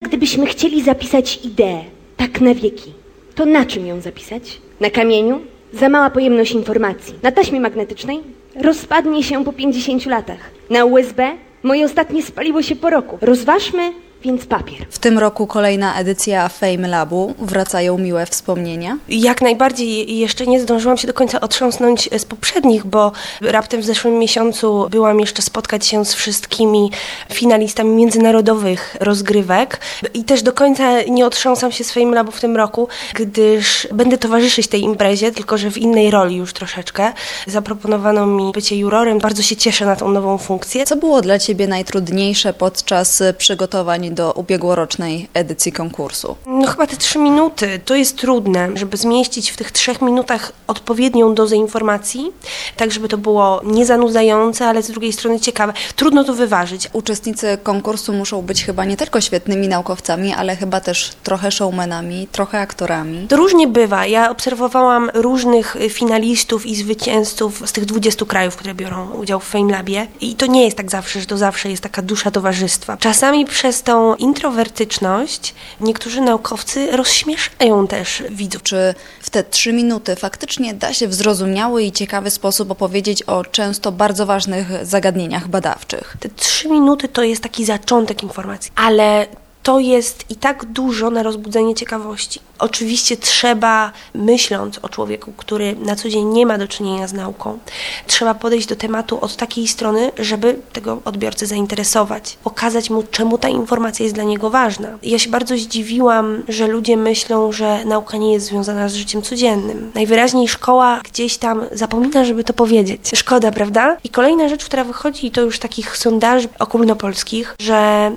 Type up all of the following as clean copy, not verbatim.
gdybyśmy chcieli zapisać ideę, tak na wieki, to na czym ją zapisać? Na kamieniu? Za mała pojemność informacji. Na taśmie magnetycznej? Rozpadnie się po 50 latach. Na USB? Moje ostatnie spaliło się po roku. Rozważmy więc papier. W tym roku kolejna edycja Fame Labu. Wracają miłe wspomnienia? Jak najbardziej. Jeszcze nie zdążyłam się do końca otrząsnąć z poprzednich, bo raptem w zeszłym miesiącu byłam jeszcze spotkać się z wszystkimi finalistami międzynarodowych rozgrywek i też do końca nie otrząsam się z Fame Labu w tym roku, gdyż będę towarzyszyć tej imprezie, tylko że w innej roli już troszeczkę. Zaproponowano mi bycie jurorem. Bardzo się cieszę na tą nową funkcję. Co było dla Ciebie najtrudniejsze podczas przygotowań do ubiegłorocznej edycji konkursu? No chyba te 3 minuty. To jest trudne, żeby zmieścić w tych 3 minutach odpowiednią dozę informacji, tak żeby to było niezanudzające, ale z drugiej strony ciekawe. Trudno to wyważyć. Uczestnicy konkursu muszą być chyba nie tylko świetnymi naukowcami, ale chyba też trochę showmanami, trochę aktorami. To różnie bywa. Ja obserwowałam różnych finalistów i zwycięzców z tych 20 krajów, które biorą udział w Fame Labie i to nie jest tak zawsze, że to zawsze jest taka dusza towarzystwa. Czasami przez tą introwertyczność niektórzy naukowcy rozśmieszają też widzów. Czy w te 3 minuty faktycznie da się w zrozumiały i ciekawy sposób opowiedzieć o często bardzo ważnych zagadnieniach badawczych? Te 3 minuty to jest taki zaczątek informacji, ale to jest i tak dużo na rozbudzenie ciekawości. Oczywiście trzeba, myśląc o człowieku, który na co dzień nie ma do czynienia z nauką, trzeba podejść do tematu od takiej strony, żeby tego odbiorcę zainteresować, pokazać mu, czemu ta informacja jest dla niego ważna. Ja się bardzo zdziwiłam, że ludzie myślą, że nauka nie jest związana z życiem codziennym. Najwyraźniej szkoła gdzieś tam zapomina, żeby to powiedzieć. Szkoda, prawda? I kolejna rzecz, która wychodzi, i to już takich sondaży ogólnopolskich, że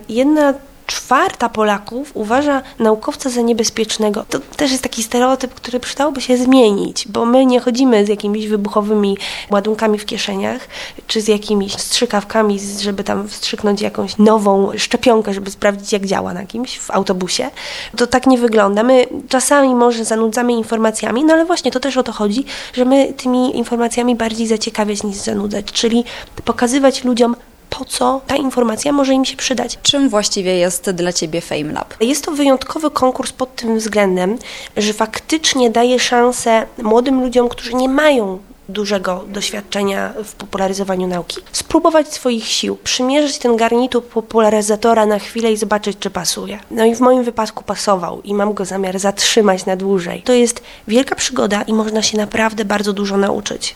1/4 Polaków uważa naukowca za niebezpiecznego. To też jest taki stereotyp, który przydałoby się zmienić, bo my nie chodzimy z jakimiś wybuchowymi ładunkami w kieszeniach, czy z jakimiś strzykawkami, żeby tam wstrzyknąć jakąś nową szczepionkę, żeby sprawdzić, jak działa na kimś w autobusie. To tak nie wygląda. My czasami może zanudzamy informacjami, no ale właśnie to też o to chodzi, że my tymi informacjami bardziej zaciekawiać niż zanudzać, czyli pokazywać ludziom, po co ta informacja może im się przydać. Czym właściwie jest dla Ciebie Fame Lab? Jest to wyjątkowy konkurs pod tym względem, że faktycznie daje szansę młodym ludziom, którzy nie mają dużego doświadczenia w popularyzowaniu nauki, spróbować swoich sił, przymierzyć ten garnitur popularyzatora na chwilę i zobaczyć, czy pasuje. No i w moim wypadku pasował i mam go zamiar zatrzymać na dłużej. To jest wielka przygoda i można się naprawdę bardzo dużo nauczyć.